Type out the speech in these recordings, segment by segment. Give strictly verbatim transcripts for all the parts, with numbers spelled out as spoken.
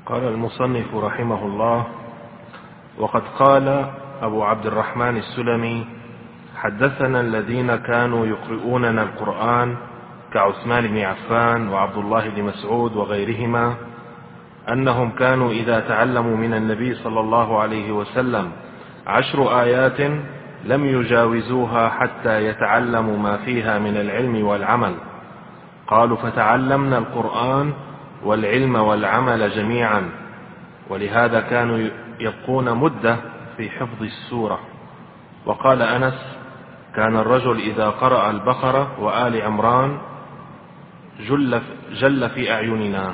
قال المصنف رحمه الله: وقد قال أبو عبد الرحمن السلمي: حدثنا الذين كانوا يقرؤوننا القرآن كعثمان بن عفان وعبد الله بن مسعود وغيرهما أنهم كانوا إذا تعلموا من النبي صلى الله عليه وسلم عشر آيات لم يجاوزوها حتى يتعلموا ما فيها من العلم والعمل. قالوا: فتعلمنا القرآن والعلم والعمل جميعا، ولهذا كانوا يبقون مدة في حفظ السورة. وقال أنس: كان الرجل إذا قرأ البقرة وآل عمران جل, جل في أعيننا.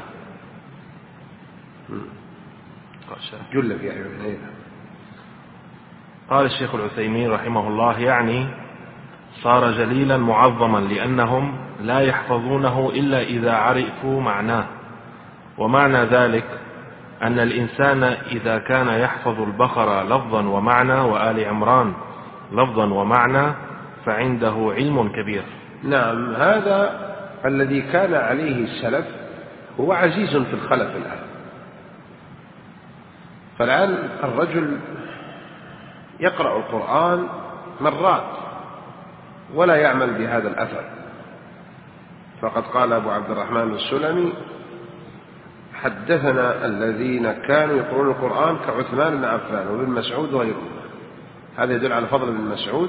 جل في أعيننا. قال الشيخ العثيمين رحمه الله: يعني صار جليلا معظما، لأنهم لا يحفظونه إلا إذا عرفوا معناه. ومعنى ذلك أن الإنسان إذا كان يحفظ البقرة لفظا ومعنى وآل عمران لفظا ومعنى فعنده علم كبير. نعم، هذا الذي كان عليه السلف هو عزيز في الخلف الآن. فالآن الرجل يقرأ القرآن مرات ولا يعمل بهذا الأثر. فقد قال أبو عبد الرحمن السلمي: حدثنا الذين كانوا يقرؤون القرآن كعثمان بن عفان وابن مسعود وغيرهم. هذا يدل على فضل ابن مسعود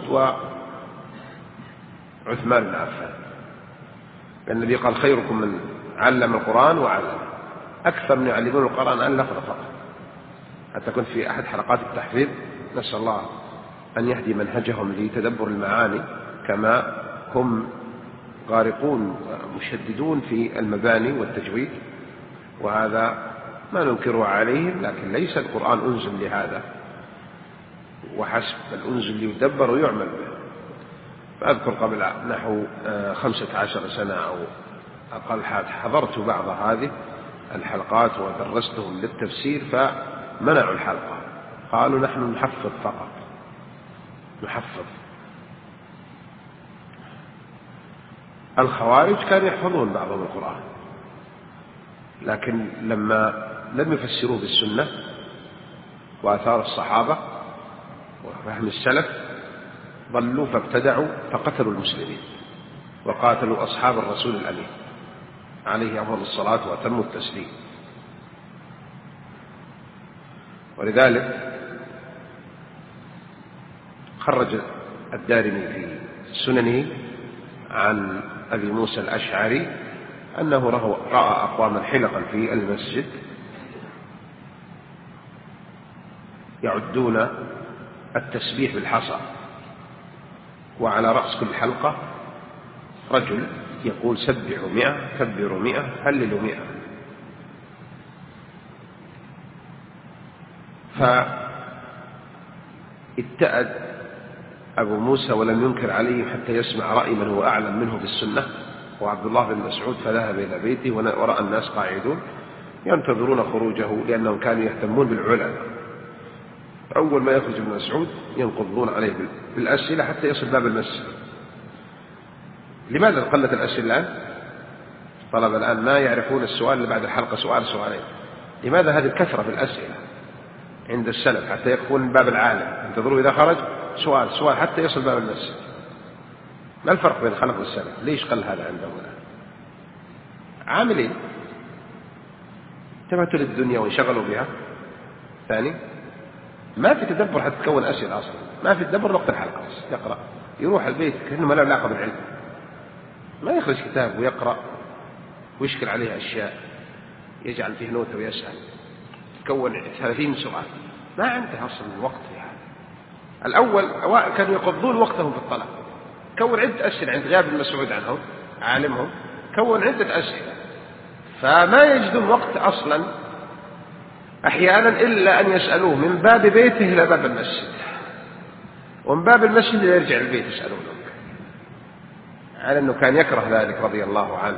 وعثمان بن عفان، لأن النبي قال: خيركم من علم القرآن وعلم. أكثر من يعلمون القرآن أن لفظ فقط. حتى كنت في أحد حلقات التحفيظ، نسأل الله أن يهدي منهجهم لتدبر المعاني، كما هم غارقون مشددون في المباني والتجويد، وهذا ما ننكره عليهم، لكن ليس القرآن أنزل لهذا وحسب، بل أنزل ليدبر ويعمل به. فأذكر قبل نحو خمسة عشر سنة أو أقل حضرت بعض هذه الحلقات ودرستهم للتفسير، فمنعوا الحلقة، قالوا: نحن نحفظ فقط، نحفظ. الخوارج كانوا يحفظون بعضهم القرآن، لكن لما لم يفسروه بالسنة وآثار الصحابة وفهم السلف ضلوا فابتدعوا فقتلوا المسلمين وقاتلوا أصحاب الرسول الأمين عليه أفضل الصلاة وأتم التسليم. ولذلك خرج الدارمي في سننه عن أبي موسى الأشعري أنه رأى أقواما حلقا في المسجد يعدون التسبيح بالحصى، وعلى رأس كل حلقة رجل يقول: سبحوا مئة، كبروا مئة، هللوا مئة. فاتأد أبو موسى ولم ينكر عليه حتى يسمع رأي من هو أعلم منه بالسنة، وعبد الله بن مسعود، فذهب إلى بيته ورأى الناس قاعدون ينتظرون خروجه، لأنهم كانوا يهتمون بالعلماء. أول ما يخرج ابن مسعود ينقضون عليه بالأسئلة حتى يصل باب المسجد. لماذا قلت الأسئلة الآن؟ طلب الآن ما يعرفون السؤال اللي بعد الحلقة سؤال سؤالين. لماذا هذه الكثرة في الأسئلة عند السلف حتى يقفون باب العالم ينتظروا إذا خرج سؤال سؤال حتى يصل باب المسجد؟ ما الفرق بين الخلف والسلف؟ ليش قل هذا عندهم الآن؟ عاملين تبعتوا للدنيا وانشغلوا بها. ثاني، ما في تدبر حتى تكون أسئلة أصلا، ما في تدبر وقت الحلقة، يقرأ يروح البيت كأنه ما له علاقة بالعلم، ما يخرج كتاب ويقرأ ويشكل عليه أشياء، يجعل فيه نوتة ويسأل، تكون ثلاثين سؤال، ما عنده أصلا الوقت في هذا. الأول كانوا يقضون وقتهم في الطلب، كون عدة أسئلة عند غياب المسعود عنهم عالمهم، كون عدة أسئلة، فما يجدون وقت أصلا أحيانا إلا أن يسألوه من باب بيته إلى باب المسجد، ومن باب المسجد إلى يرجع البيت يسألونه، على أنه كان يكره ذلك رضي الله عنه.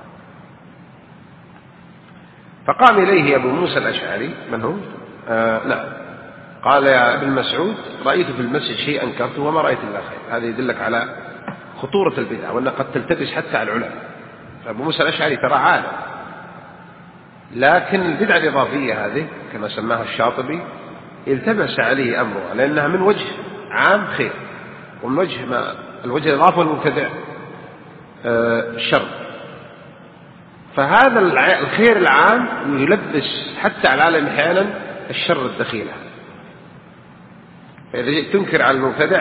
فقام إليه أبو موسى الأشعري، من هو؟ آه نعم، قال: يا ابن مسعود، رأيت في المسجد شيئا أنكرته وما رأيت إلا خير. هذا يدلك على خطورة البدعة وأنها قد تلتبس حتى على العلماء. فأبو موسى الأشعري ترى عالم، لكن البدعة الإضافية هذه كما سماها الشاطبي التبس عليه أمرها، لأنها من وجه عام خير، ومن وجه ما الوجه الإضافي والمبتدع الشر. فهذا الخير العام يلبس حتى على العالم أحيانا الشر الدخيلة. فإذا جئت تنكر على المبتدع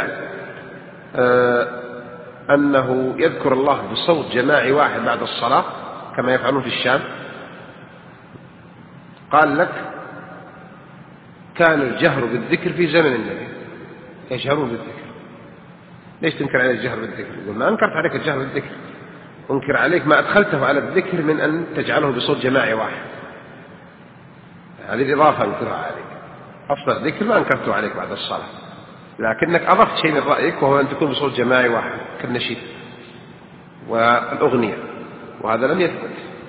أنه يذكر الله بصوت جماعي واحد بعد الصلاة كما يفعلون في الشام، قال لك كان الجهر بالذكر في زمن النبي، يجهرون بالذكر. ليش تنكر عليه الجهر بالذكر؟ يقول ما أنكرت عليك الجهر بالذكر، أنكر عليك ما أدخلته على الذكر من أن تجعله بصوت جماعي واحد. هذه الإضافة أنكرها عليك. أصل الذكر ما أنكرته عليك بعد الصلاة، لكنك أضفت شيء من رأيك وهو أن تكون بصوت جماعي واحد كالنشيد والأغنية، وهذا لم يثبت.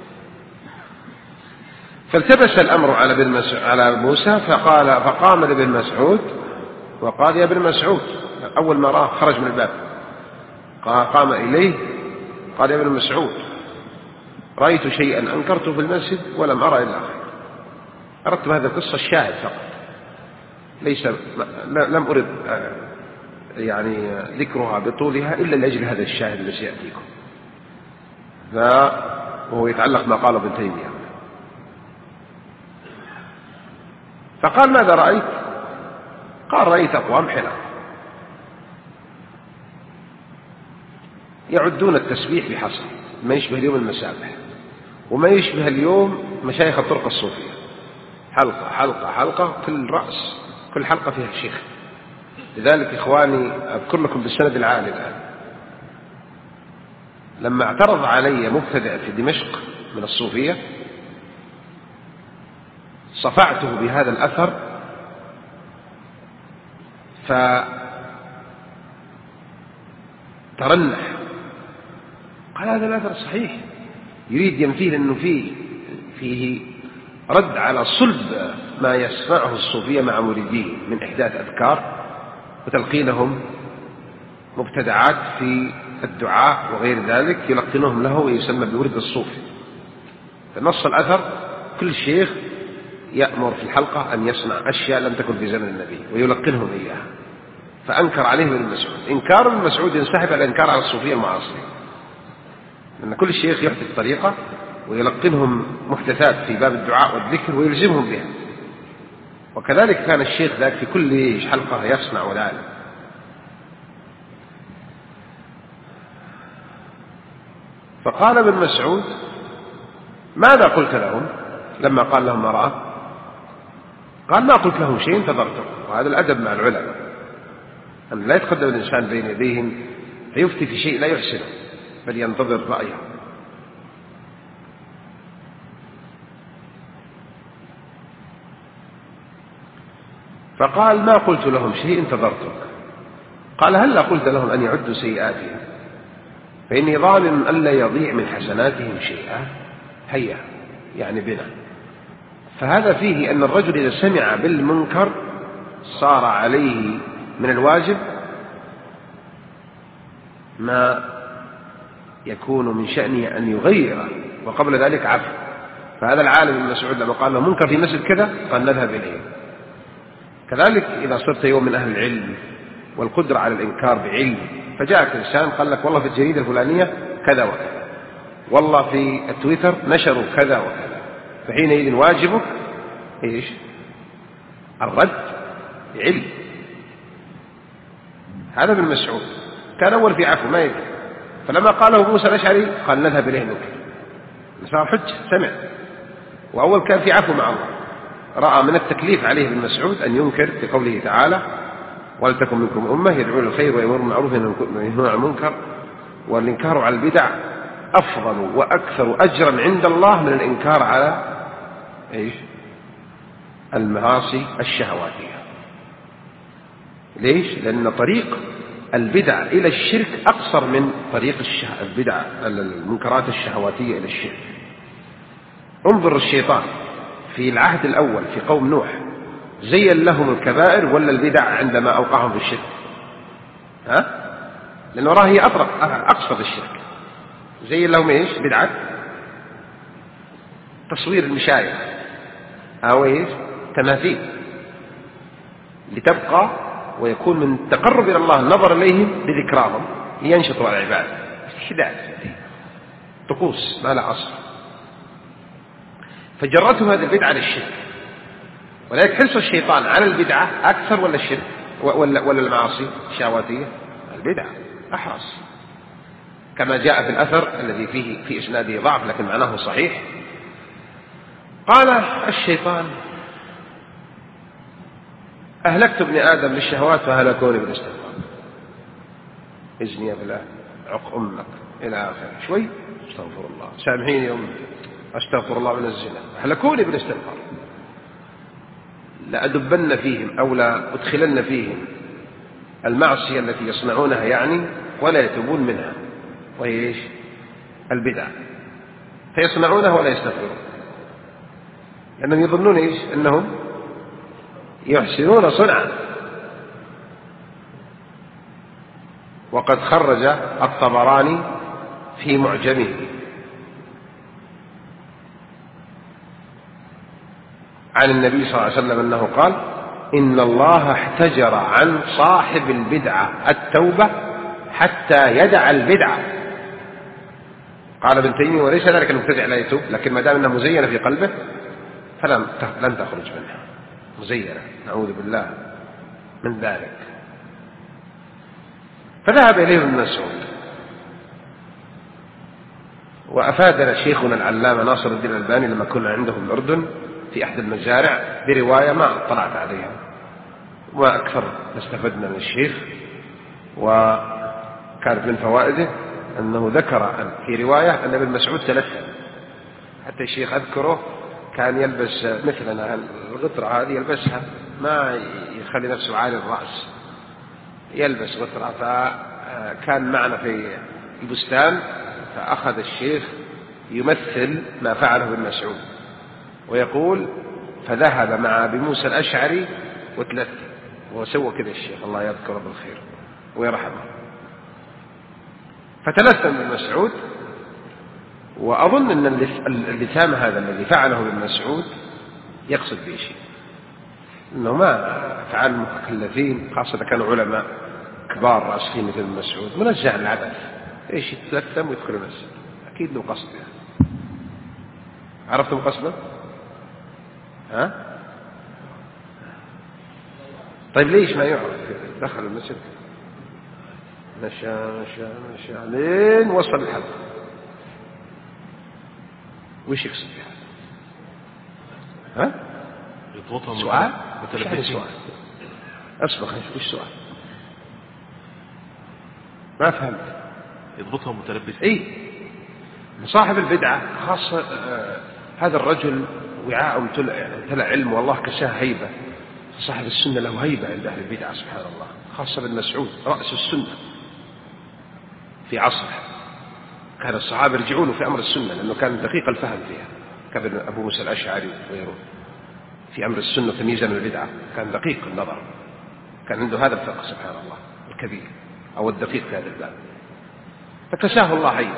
فالتبس الأمر على ابن مسعود على موسى، فقال فقام لابن مسعود وقال يا ابن مسعود، أول ما راه خرج من الباب قام إليه قال يا ابن مسعود رأيت شيئا أنكرته في المسجد ولم أرى إلا خير. أردت بهذه القصة الشاهد فقط، ليس لم أرد يعني ذكرها بطولها إلا لأجل هذا الشاهد الذي سيأتيكم، وهو يتعلق ما قال ابن تيمية. فقال ماذا رأيت؟ قال رأيت أقوام حلق يعدون التسبيح بحصر ما يشبه اليوم المسابح، وما يشبه اليوم مشايخ الطرق الصوفية، حلقة حلقة حلقة كل رأس كل حلقة فيها شيخ. لذلك إخواني أذكر لكم بالسند العالي الآن، لما اعترض علي مبتدع في دمشق من الصوفية صفعته بهذا الأثر، فترنح قال هذا الأثر صحيح، يريد ينفيه لأنه فيه فيه رد على صلب ما يسمعه الصوفية مع مريديه من إحداث أذكار وتلقينهم مبتدعات في الدعاء وغير ذلك يلقنهم له ويسمى بورد الصوفي. فنص الأثر كل شيخ يأمر في الحلقة أن يصنع أشياء لم تكن في زمن النبي ويلقنهم إياها، فأنكر عليه ابن مسعود. إنكار ابن مسعود ينسحب على إنكار على الصوفية المعاصرين، لأن كل شيخ يحدث طريقة ويلقنهم محدثات في باب الدعاء والذكر ويلزمهم بها، وكذلك كان الشيخ ذاك في كل حلقة يصنع وذلك. فقال ابن مسعود ماذا قلت لهم لما قال لهم ما رأى؟ قال ما قلت لهم شيء انتظرته. وهذا الأدب مع العلماء أن لا يتقدم الإنسان بين يديهم فيفتي في شيء لا يحسنه بل ينتظر رأيه. فقال ما قلت لهم شيء انتظرتك. قال هل قلت لهم أن يعدوا سيئاتهم فإني ظالم ألا يضيع من حسناتهم شيئا؟ هيا يعني بنا. فهذا فيه أن الرجل إذا سمع بالمنكر صار عليه من الواجب ما يكون من شأنه أن يغيره، وقبل ذلك عفو. فهذا العالم ابن مسعود لما قال له منكر في مسجد كذا قال نذهب إليه. كذلك إذا صرت يوم من أهل العلم والقدرة على الإنكار بعلم، فجاءك إنسان قال لك والله في الجريدة الفلانية كذا وكذا، والله في التويتر نشروا كذا وكذا، فحينئذ واجبك إيش؟ الرد بعلم. هذا ابن مسعود كان أول في عفو ما يدري، فلما قاله موسى الأشعري قال نذهب إليه ننكر، صار حجة سمع. وأول كان في عفو مع الله، رأى من التكليف عليه ابن مسعود أن ينكر في قوله تعالى ولتكن منكم أمة يدعون الخير ويأمرون بالمعروف وينهون عن المنكر، والإنكار على البدع أفضل وأكثر أجرا عند الله من الإنكار على إيش؟ المعاصي الشهواتية. ليش؟ لأن طريق البدع إلى الشرك أقصر من طريق البدع المنكرات الشهواتية إلى الشرك. انظر الشيطان في العهد الأول في قوم نوح زين لهم الكبائر ولا البدع عندما أوقعهم في الشرك؟ ها؟ لأنه راه هي أطرق أقصد الشرك. زين لهم إيش؟ بدعة تصوير المشايخ أو إيش تماثيل لتبقى ويكون من التقرب إلى الله النظر إليهم بذكراهم لينشطوا على العبادة. استحداث طقوس ما لا أصل. فجرته هذه البدعة للشرك. ولذلك حرص الشيطان على البدعة أكثر ولا الشرك ولا, ولا المعاصي الشهواتية؟ البدعة أحرص، كما جاء في الأثر الذي فيه في إسناده ضعف لكن معناه صحيح. قال الشيطان أهلكت ابن آدم بالشهوات فهلكوني بالاستغفار. إذني يا بلاه عق أمك إلى آخره. شوي استغفر الله، سامحيني يا أمي أستغفر الله من الزنا، أهلكوني بالاستغفار. لأدبن فيهم أو لا أدخلن فيهم المعصية التي يصنعونها يعني ولا يتوبون منها، وهي إيش؟ البدع. فيصنعونها ولا يستغفرون لأنهم يظنون إيش؟ أنهم يحسنون صنعا. وقد خرج الطبراني في معجمه عن النبي صلى الله عليه وسلم أنه قال إن الله احتجر عن صاحب البدعة التوبة حتى يدع البدعة. قال ابن تيمية وليس ذلك المبتدع لا يتوب، لكن ما دام أنها مزينة في قلبه فلن لن تخرج منها، مزينة نعوذ بالله من ذلك. فذهب إليه ابن مسعود، وأفادنا شيخنا العلامة ناصر الدين الألباني لما كنا عنده في الأردن في أحد المزارع برواية ما اطلعت عليها وأكثر ما استفدنا من الشيخ، وكانت من فوائده أنه ذكر في رواية أن ابن مسعود تلثم. حتى الشيخ أذكره كان يلبس مثلنا الغطرة هذه يلبسها، ما يخلي نفسه عالي الرأس، يلبس غطرة. فكان معنا في البستان فأخذ الشيخ يمثل ما فعله ابن مسعود ويقول فذهب مع أبي موسى الأشعري وتلثم، وسوى كذا الشيخ الله يذكره بالخير ويرحمه. فتلثم ابن مسعود. وأظن أن اللثام هذا الذي فعله ابن مسعود يقصد به شيء، أنه ما فعل المكلفين خاصة كانوا علماء كبار راسخين مثل ابن مسعود منزه عن العبث، ايش يتلثم ويدخل المسجد، أكيد له قصد يعني. عرفتم قصده؟ ها؟ طيب ليش ما يعرف؟ دخل المسجد مشى مشى مشى لين وصل الحلقة، وش يقصد بها؟ ها؟ يضبطهم سؤال؟ متلبسين. سؤال أصبح وش سؤال؟ ما فهمت. يضبطهم متلبسين. إيه صاحب البدعة خاصة آه هذا الرجل وعاء امتلأ يعني امتلأ علم والله كساه هيبة. صاحب السنة له هيبة عند أهل البدعة سبحان الله، خاصة ابن مسعود رأس السنة في عصره. كان الصحابة يرجعون في أمر السنة لأنه كان دقيق الفهم فيها، كابن أبو موسى الأشعري وغيره في أمر السنة تمييزا من البدعة، كان دقيق النظر، كان عنده هذا الفقه سبحان الله الكبير أو الدقيق في هذا الباب، فكساه الله هيبة.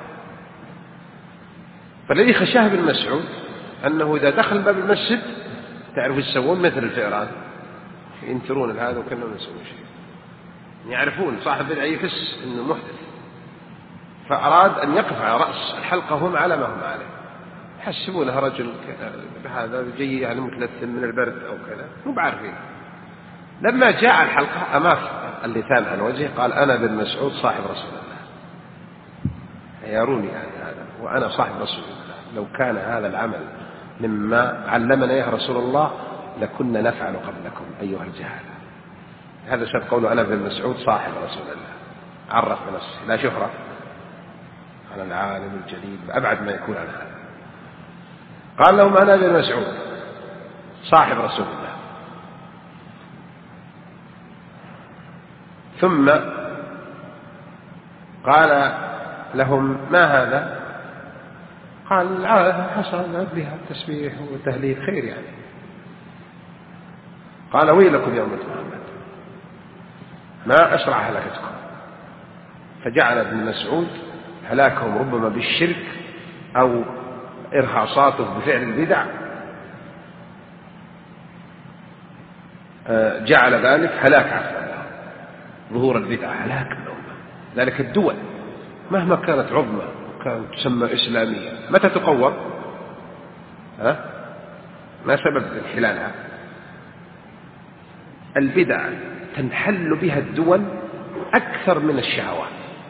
فالذي خشاه ابن مسعود أنه إذا دخل باب المسجد تعرفوا يسوون مثل الفئران ينثرون هذا وكانوا يسوون شيء، يعرفون صاحب بدعة يفس إنه محدث، فأراد أن يقف على رأس الحلقة هم على ما هم عليه، يحسبونه رجل هذا جاي يعني متلثم من البرد أو كذا، مو بعارفين. لما جاء الحلقة أماف اللثام عن وجهه قال أنا بن مسعود صاحب رسول الله، يروني يعني هذا وأنا صاحب رسول الله، لو كان هذا العمل مما علمنا إياه رسول الله لكنا نفعل قبلكم أيها الجهالة. هذا سبب قوله أنا بن مسعود صاحب رسول الله، عرف بنفسه لا شهرة على العالم الجليل أبعد ما يكون عن هذا. قال لهم أنا بن مسعود صاحب رسول الله. ثم قال لهم ما هذا؟ قال حصل بها تسبيح وتهليل خير يعني. قال ويلكم يا أمة محمد ما أسرع هلاكتكم. فجعل ابن مسعود هلاكهم ربما بالشرك أو وإرهاصاته بفعل البدع جعل ذلك هلاك عفوا ظهور البدع هلاك الأمة. ذلك الدول مهما كانت عظمى كانت تسمى إسلامية متى تقوم؟ ها؟ ما سبب انحلالها؟ البدع تنحل بها الدول أكثر من الشهوات،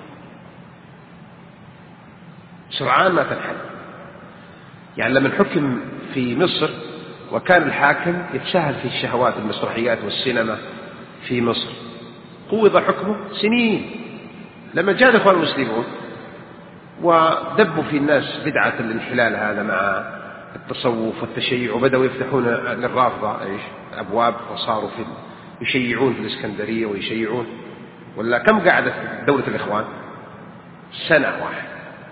سرعان ما تنحل. يعني لما الحكم في مصر وكان الحاكم يتساهل في الشهوات المسرحيات والسينما في مصر، قوض حكمه سنين. لما جاء الإخوان المسلمون ودبوا في الناس بدعة الانحلال هذا مع التصوف والتشيع وبدأوا يفتحون للرافضة إيش أبواب، وصاروا في يشيعون في الإسكندرية ويشيعون. ولا كم قعدت دولة الإخوان؟ سنة واحدة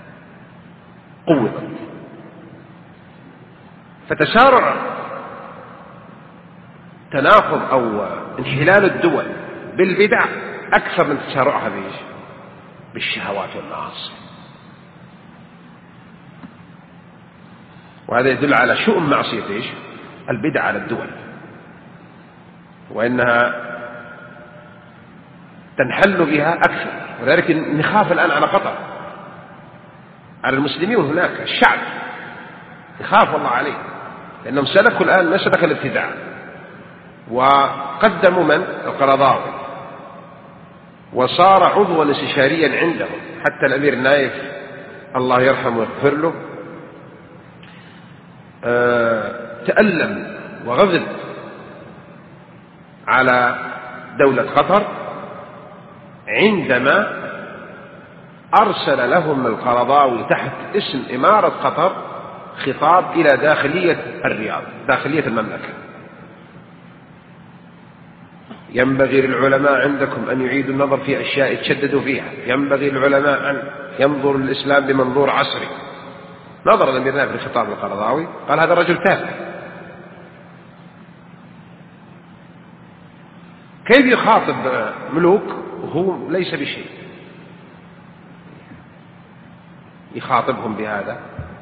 قوضت. فتسارع تناقض أو انحلال الدول بالبدع أكثر من تسارعها بإيش؟ بالشهوات والمعاصي. وهذا يدل على شؤم معصية إيش؟ البدع على الدول، وإنها تنحل بها أكثر. ولذلك نخاف الآن على قطر، على المسلمين هناك الشعب يخاف الله عليه، لأنهم سلكوا الآن مسلك الابتداع وقدموا من؟ القرضاوي، وصار عضوا استشاريا عندهم. حتى الأمير نايف الله يرحمه ويغفر له تألم وغضب على دولة قطر عندما أرسل لهم القرضاوي تحت اسم إمارة قطر خطاب إلى داخلية الرياض، داخلية المملكة: ينبغي للعلماء عندكم أن يعيدوا النظر في أشياء يتشددوا فيها، ينبغي للعلماء أن ينظروا للإسلام بمنظور عصري. نظر الأمير نايف لخطاب القرضاوي قال هذا الرجل تافه، كيف يخاطب ملوك وهو ليس بشيء؟ يخاطبهم بهذا؟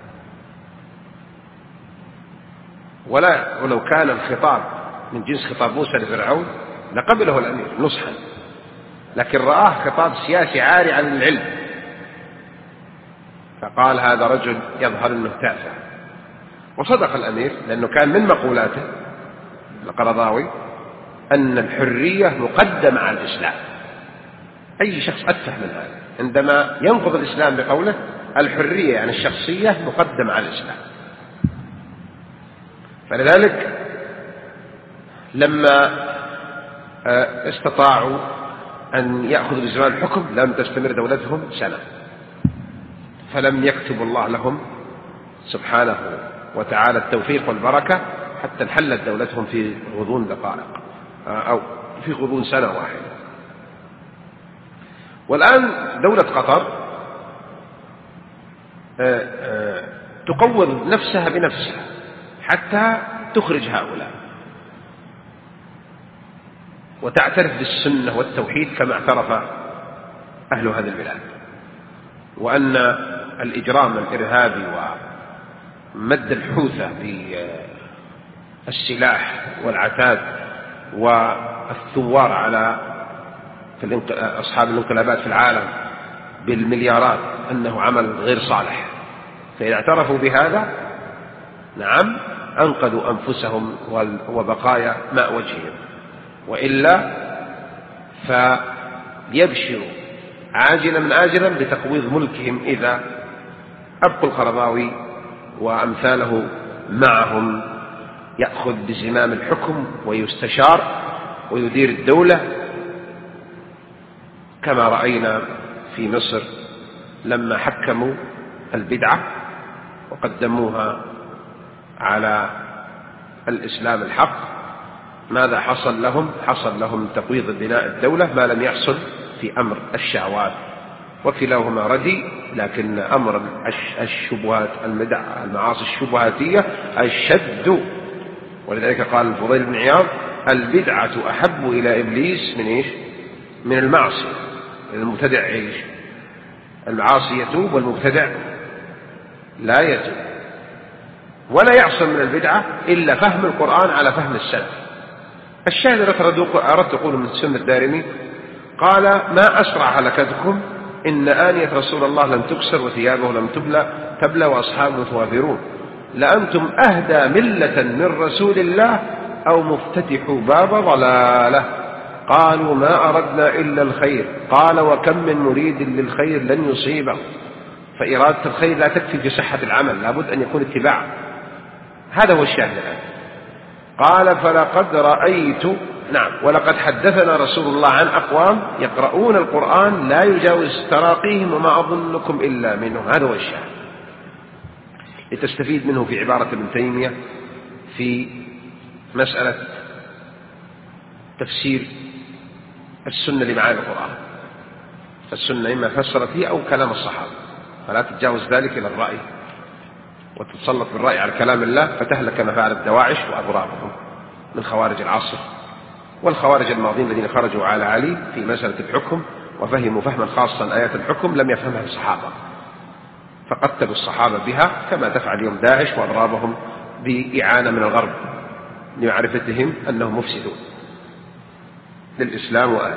ولا ولو كان الخطاب من جنس خطاب موسى لفرعون لقبله الأمير نصحا، لكن رآه خطاب سياسي عاري عن العلم، فقال هذا رجل يظهر أنه تافه. وصدق الأمير، لأنه كان من مقولاته القرضاوي أن الحرية مقدمة على الإسلام. أي شخص أتفه من هذا عندما ينقض الإسلام بقوله الحرية يعني الشخصية مقدمة على الإسلام. فلذلك لما استطاعوا أن يأخذوا بزمان الحكم لم تستمر دولتهم سنة، فلم يكتب الله لهم سبحانه وتعالى التوفيق والبركة حتى انحلت دولتهم في غضون دقائق أو في غضون سنة واحدة. والآن دولة قطر تقوض نفسها بنفسها حتى تخرج هؤلاء وتعترف بالسنة والتوحيد كما اعترف أهل هذه البلاد، وأن الإجرام الإرهابي ومد الحوثة بالسلاح والعتاد والثوار على أصحاب الانقلابات في العالم بالمليارات أنه عمل غير صالح. فإذا اعترفوا بهذا نعم أنقذوا أنفسهم وبقايا ماء وجههم، وإلا فيبشروا عاجلا من آجلا بتقويض ملكهم إذا أبقوا القرضاوي وأمثاله معهم يأخذ بزمام الحكم ويستشار ويدير الدولة، كما رأينا في مصر لما حكموا البدعة وقدموها على الإسلام الحق. ماذا حصل لهم؟ حصل لهم تقويض بناء الدولة ما لم يحصل في أمر الشهوات، وكلاهما ردي، لكن أمر الشبهات المدع المعاصي الشبهاتية أشد. ولذلك قال الفضيل بن عياض البدعة أحب إلى إبليس من إيش؟ من المعصية. المبتدع إيش؟ المعاصي يتوب والمبتدع لا يتوب. ولا يعصم من البدعة إلا فهم القرآن على فهم السلف. الشاهد الذي أردت أقوله من سنة الدارمي قال: ما أسرع هلكتكم، إن آنية رسول الله لم تكسر وثيابه لم تبلى تبلى وأصحابه متوافرون، لأنتم أهدى ملة من رسول الله أو مفتتحوا باب ضلالة. قالوا: ما أردنا إلا الخير. قال: وكم من مريد للخير لن يصيبه. فإرادة الخير لا تكفي في صحة العمل، لابد أن يكون اتباع. هذا هو الشاهد الآن. قال: فلقد رأيت نعم ولقد حدثنا رسول الله عن أقوام يقرؤون القرآن لا يجاوز تراقيهم وما أظنكم إلا منه. هذا هو الشاهد، لتستفيد منه في عبارة ابن تيمية في مسألة تفسير السنة لمعاني القرآن. السنة إما فسرت فيه أو كلام الصحابة، فلا تتجاوز ذلك إلى الرأي وتتسلط بالرأي على كلام الله فتهلك كما فعل الدواعش وأضرابهم من خوارج العصر والخوارج الماضين الذين خرجوا على علي في مسألة الحكم وفهموا فهما خاصا آيات الحكم لم يفهمها الصحابة، فقتلوا الصحابة بها كما تفعل اليوم داعش وأضرابهم بإعانة من الغرب لمعرفتهم أنهم مفسدون للإسلام وأهله.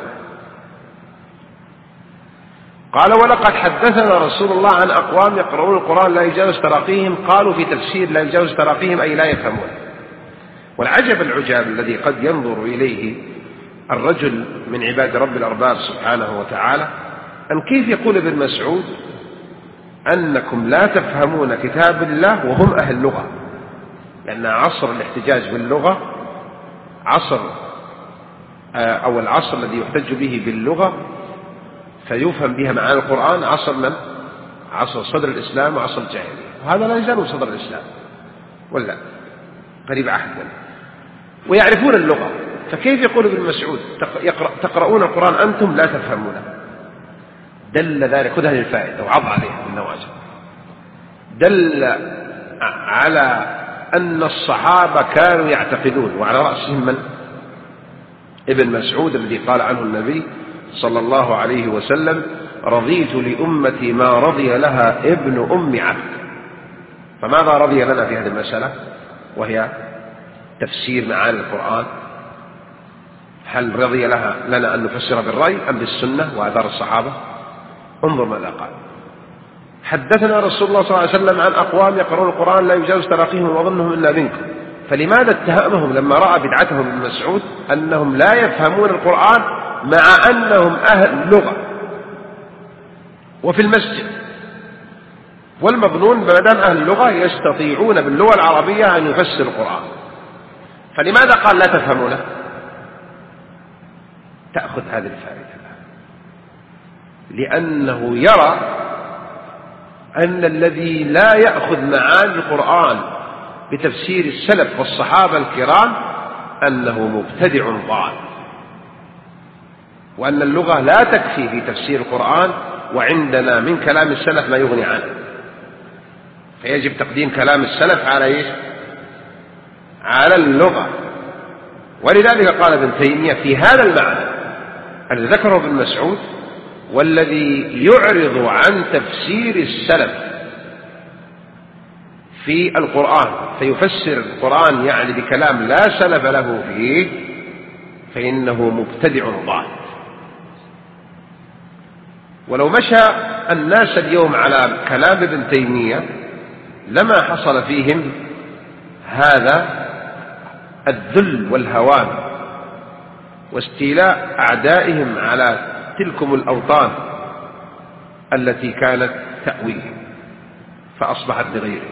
قال: ولقد حدثنا رسول الله عن أقوام يقرؤون القرآن لا يجاوز تراقيهم. قالوا في تفسير لا يجاوز تراقيهم أي لا يفهمون. والعجب العجاب الذي قد ينظر إليه الرجل من عباد رب الأرباب سبحانه وتعالى أن كيف يقول ابن مسعود أنكم لا تفهمون كتاب الله وهم أهل اللغة، لأن عصر الاحتجاج باللغة عصر أو العصر الذي يحتج به باللغة فيفهم بها معاني القرآن عصر من؟ عصر صدر الإسلام وعصر الجاهلية، وهذا لا يزال صدر الإسلام ولا قريب عهد منه ويعرفون اللغة. فكيف يقول ابن مسعود تقرؤون القرآن أنتم لا تفهمونه؟ دل ذلك، خذ هذه الفائدة وعض عليها بالنواجذ، دل على أن الصحابة كانوا يعتقدون، وعلى رأسهم من؟ ابن مسعود الذي قال عنه النبي صلى الله عليه وسلم: رضيت لأمتي ما رضي لها ابن أم عبد. فماذا رضي لنا في هذه المسألة وهي تفسير معاني القرآن؟ هل رضي لها لنا أن نفسر بالرأي أم بالسنة وآثار الصحابة؟ انظر ماذا قال: حدثنا رسول الله صلى الله عليه وسلم عن أقوام يقرؤون القرآن لا يجاوز تراقيهم وظنهم إلا منكم. فلماذا اتهمهم لما رأى بدعتهم ابن مسعود أنهم لا يفهمون القرآن مع أنهم أهل لغة وفي المسجد؟ والمظنون ما دام أهل اللغة يستطيعون باللغة العربية أن يفسروا القرآن، فلماذا قال لا تفهمونه؟ تأخذ هذه الفائدة لأنه يرى أن الذي لا يأخذ معاني القرآن بتفسير السلف والصحابة الكرام أنه مبتدع ضال، وأن اللغة لا تكفي في تفسير القرآن، وعندنا من كلام السلف ما يغني عنه، فيجب تقديم كلام السلف على إيش؟ على اللغة. ولذلك قال ابن تيمية في هذا المعنى الذي ذكره ابن مسعود والذي يعرض عن تفسير السلف في القرآن فيفسر القرآن يعني بكلام لا سلف له فيه فإنه مبتدع ضال. ولو مشى الناس اليوم على كلام ابن تيمية لما حصل فيهم هذا الذل والهوان واستيلاء أعدائهم على تلكم الأوطان التي كانت تأويهم فأصبحت لغيره.